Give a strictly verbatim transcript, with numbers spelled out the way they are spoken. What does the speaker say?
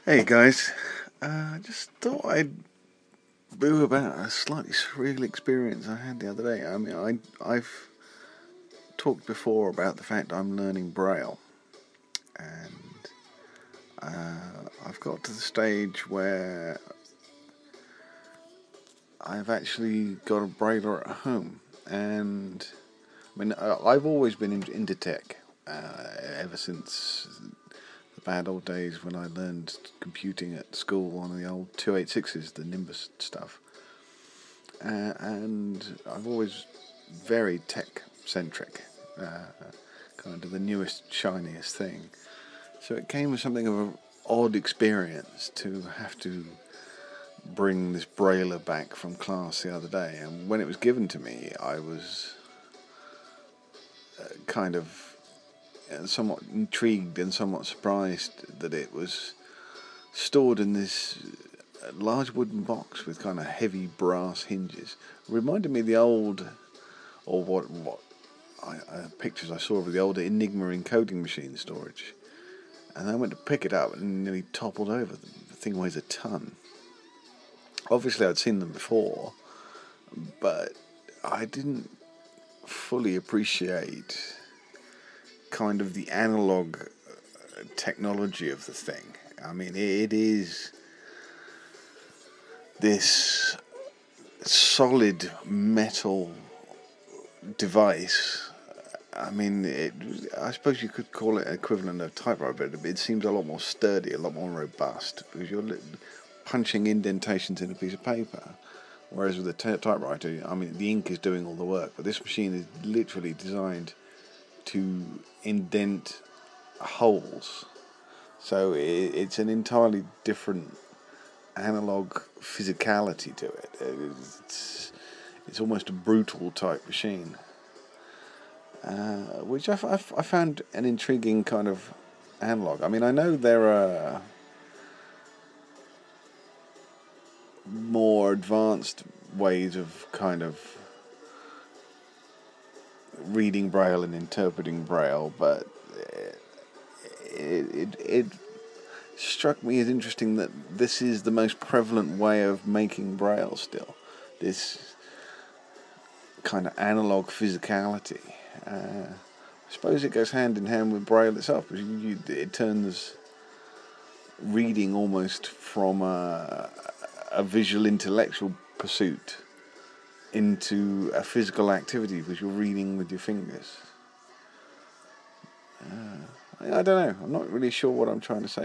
Hey guys, uh, I just thought I'd boo about a slightly surreal experience I had the other day. I mean, I, I've talked before about the fact I'm learning Braille, and uh, I've got to the stage where I've actually got a Brailler at home, and I mean, I've always been into tech uh, ever since the bad old days when I learned computing at school on the old two eighty-sixes, the Nimbus stuff. Uh, and I've always very tech-centric, uh, kind of the newest, shiniest thing. So it came with something of an odd experience to have to bring this Brailler back from class the other day. And when it was given to me, I was uh, kind of uh, somewhat intrigued and somewhat surprised that it was stored in this large wooden box with kind of heavy brass hinges. It reminded me of the old, or what what I, uh, pictures I saw of the old Enigma encoding machine storage. And I went to pick it up and nearly toppled over. The thing weighs a ton. Obviously I'd seen them before, but I didn't fully appreciate kind of the analog technology of the thing. I mean, it is this solid metal device. I mean, it, I suppose you could call it equivalent of typewriter, but it seems a lot more sturdy, a lot more robust, because you're punching indentations in a piece of paper. Whereas with a t- typewriter, I mean, the ink is doing all the work, but this machine is literally designed to indent holes. So it, it's an entirely different analog physicality to it. It's, it's almost a brutal type machine, uh, which I, I, I found an intriguing kind of analog. I mean, I know there are more advanced ways of kind of reading Braille and interpreting Braille, but it, it, it struck me as interesting that this is the most prevalent way of making Braille still. This kind of analog physicality. Uh, I suppose it goes hand in hand with Braille itself, because you, you, it turns reading almost from a, a visual intellectual pursuit into a physical activity, because you're reading with your fingers. Uh, I, I don't know. I'm not really sure what I'm trying to say.